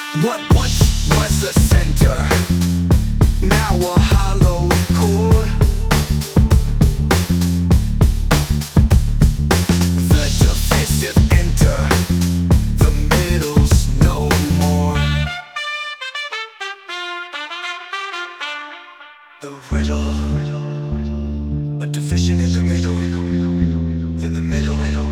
What once was the center, now a hollow core. The divisive enter, the middle's no more. The riddle, a division in the middle, in the middle.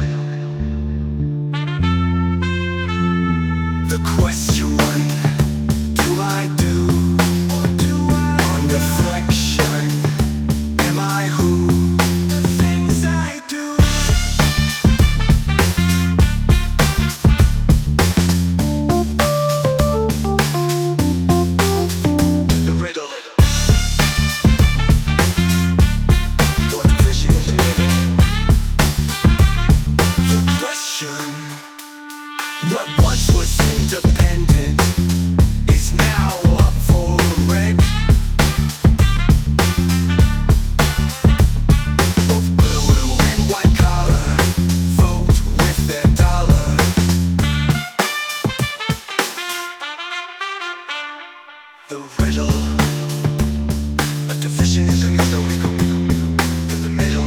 The question, do I do, or do I? On reflection, am I who? The things I do. The riddle, or division in the middle. The question, what once was independent is now up for rent. Both blue and white collar vote with their dollar. The riddle, a division in the middle, in the middle.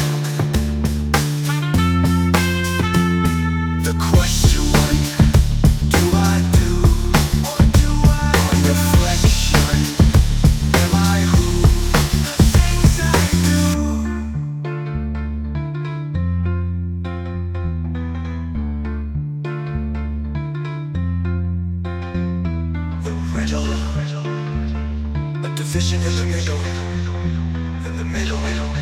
The question, do I do, or do I? On reflection, am I who? The things I do. The riddle, a division in the middle, in the middle.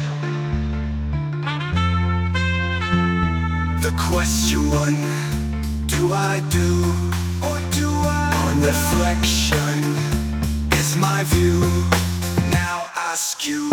The question, do I do, or do I? On reflection is my view. Now ask you.